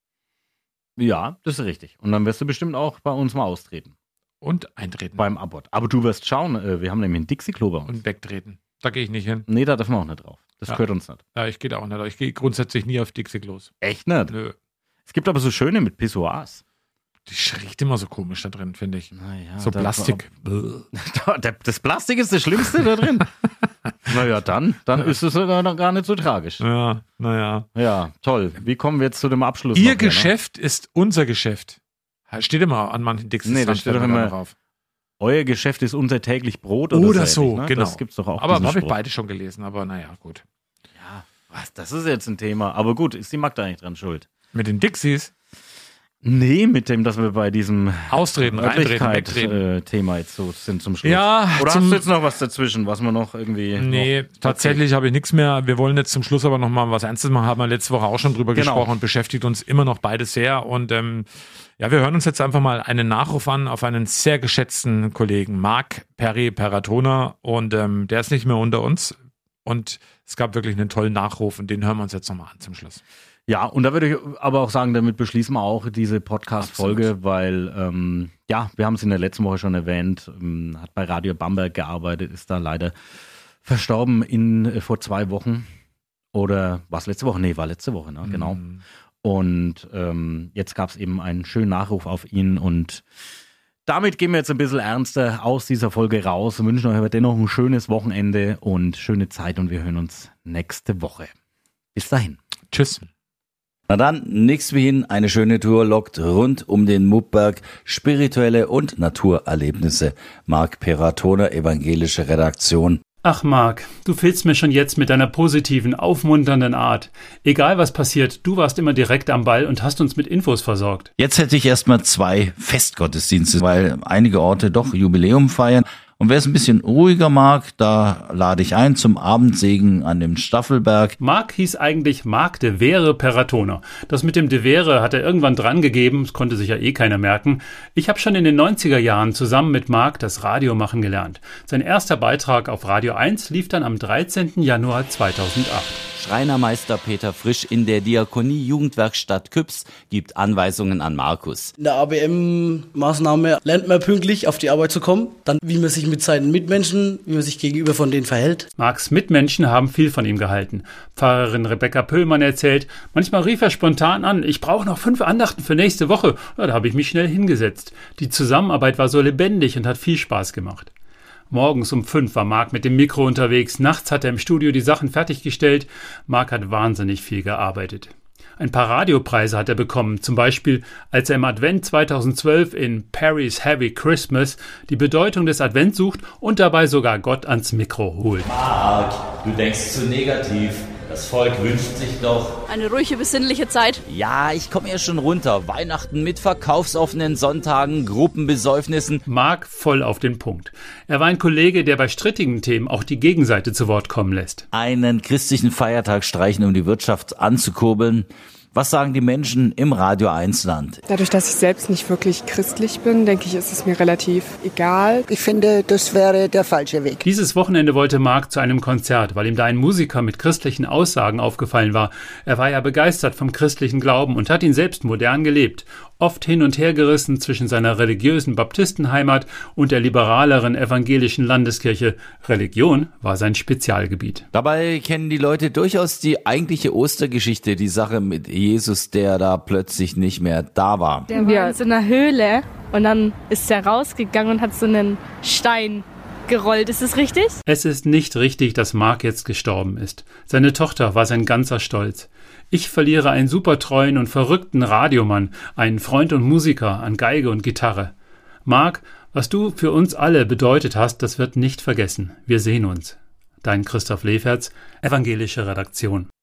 Ja, das ist richtig. Und dann wirst du bestimmt auch bei uns mal austreten. Und eintreten. Beim Abbott. Aber du wirst schauen, äh, wir haben nämlich ein Dixie-Klo bei uns. Und wegtreten. Da gehe ich nicht hin. Nee, da dürfen wir auch nicht drauf. Das Ja. gehört uns nicht. Ja, ich gehe da auch nicht. Ich gehe grundsätzlich nie auf Dixie-Klos. Echt nicht? Nö. Es gibt aber so schöne mit Pissoirs. Die riecht immer so komisch da drin, finde ich. Naja, so Plastik. Das Plastik ist das Schlimmste da drin. Naja, dann, dann ist es noch gar nicht so tragisch. Ja, naja. Ja, toll. Wie kommen wir jetzt zu dem Abschluss? Ihr noch Geschäft hier, ne? ist unser Geschäft. Steht immer an manchen Dixis. Nee, da steht doch immer drauf. Euer Geschäft ist unser täglich Brot oder, oder so, so, ähnlich, ne? Genau. Das gibt's doch auch. Aber habe ich beide schon gelesen, aber naja, gut. Ja, was, das ist jetzt ein Thema. Aber gut, ist die Magda eigentlich dran schuld? Mit den Dixies? Nee, mit dem, dass wir bei diesem Austreten, Örtlichkeit-Thema jetzt so sind zum Schluss. Ja, oder zum hast du jetzt noch was dazwischen, was wir noch irgendwie... Nee, noch tatsächlich habe ich nichts mehr. Wir wollen jetzt zum Schluss aber noch mal was Ernstes machen. Haben wir letzte Woche auch schon drüber genau. gesprochen und beschäftigt uns immer noch beides sehr. Und ähm, ja, wir hören uns jetzt einfach mal einen Nachruf an auf einen sehr geschätzten Kollegen, Marc Perry Peratona. Und ähm, der ist nicht mehr unter uns. Und es gab wirklich einen tollen Nachruf und den hören wir uns jetzt noch mal an zum Schluss. Ja, und da würde ich aber auch sagen, damit beschließen wir auch diese Podcast-Folge, Absolut. weil, ähm, ja, wir haben es in der letzten Woche schon erwähnt, ähm, hat bei Radio Bamberg gearbeitet, ist da leider verstorben in äh, vor zwei Wochen. Oder war es letzte Woche? Nee, war letzte Woche, ne? Mhm. Genau. Und ähm, jetzt gab es eben einen schönen Nachruf auf ihn und damit gehen wir jetzt ein bisschen ernster aus dieser Folge raus und wünschen euch aber dennoch ein schönes Wochenende und schöne Zeit und wir hören uns nächste Woche. Bis dahin. Tschüss. Na dann, nix wie hin, eine schöne Tour lockt rund um den Muppberg, spirituelle und Naturerlebnisse. Marc Peratona, evangelische Redaktion. Ach Marc, du fehlst mir schon jetzt mit deiner positiven, aufmunternden Art. Egal was passiert, du warst immer direkt am Ball und hast uns mit Infos versorgt. Jetzt hätte ich erstmal zwei Festgottesdienste, weil einige Orte doch Jubiläum feiern. Und wer es ein bisschen ruhiger mag, da lade ich ein zum Abendsegen an dem Staffelberg. Marc hieß eigentlich Marc de Vere Peratona. Das mit dem de Vere hat er irgendwann dran gegeben, das konnte sich ja eh keiner merken. Ich habe schon in den neunziger Jahren zusammen mit Marc das Radio machen gelernt. Sein erster Beitrag auf Radio eins lief dann am dreizehnten Januar zweitausendacht. Schreinermeister Peter Frisch in der Diakonie-Jugendwerkstatt Küps gibt Anweisungen an Markus. In der A B M-Maßnahme lernt man pünktlich auf die Arbeit zu kommen, dann wie man sich mit seinen Mitmenschen, wie man sich gegenüber von denen verhält. Marks Mitmenschen haben viel von ihm gehalten. Pfarrerin Rebecca Pöllmann erzählt, manchmal rief er spontan an, ich brauche noch fünf Andachten für nächste Woche. Ja, da habe ich mich schnell hingesetzt. Die Zusammenarbeit war so lebendig und hat viel Spaß gemacht. Morgens um fünf war Marc mit dem Mikro unterwegs, nachts hat er im Studio die Sachen fertiggestellt. Marc hat wahnsinnig viel gearbeitet. Ein paar Radiopreise hat er bekommen, zum Beispiel als er im Advent zweitausendzwölf in Perry's Heavy Christmas die Bedeutung des Advents sucht und dabei sogar Gott ans Mikro holt. Marc, du denkst zu negativ. Das Volk wünscht sich doch eine ruhige, besinnliche Zeit. Ja, ich komme ja schon runter. Weihnachten mit verkaufsoffenen Sonntagen, Gruppenbesäufnissen. Marc voll auf den Punkt. Er war ein Kollege, der bei strittigen Themen auch die Gegenseite zu Wort kommen lässt. Einen christlichen Feiertag streichen, um die Wirtschaft anzukurbeln. Was sagen die Menschen im Radio eins Land? Dadurch, dass ich selbst nicht wirklich christlich bin, denke ich, ist es mir relativ egal. Ich finde, das wäre der falsche Weg. Dieses Wochenende wollte Marc zu einem Konzert, weil ihm da ein Musiker mit christlichen Aussagen aufgefallen war. Er war ja begeistert vom christlichen Glauben und hat ihn selbst modern gelebt. Oft hin und her gerissen zwischen seiner religiösen Baptistenheimat und der liberaleren evangelischen Landeskirche. Religion war sein Spezialgebiet. Dabei kennen die Leute durchaus die eigentliche Ostergeschichte, die Sache mit Jesus, der da plötzlich nicht mehr da war. Der war in so einer Höhle und dann ist er rausgegangen und hat so einen Stein gerollt. Ist es richtig? Es ist nicht richtig, dass Marc jetzt gestorben ist. Seine Tochter war sein ganzer Stolz. Ich verliere einen supertreuen und verrückten Radiomann, einen Freund und Musiker an Geige und Gitarre. Marc, was du für uns alle bedeutet hast, das wird nicht vergessen. Wir sehen uns. Dein Christoph Leferz, evangelische Redaktion.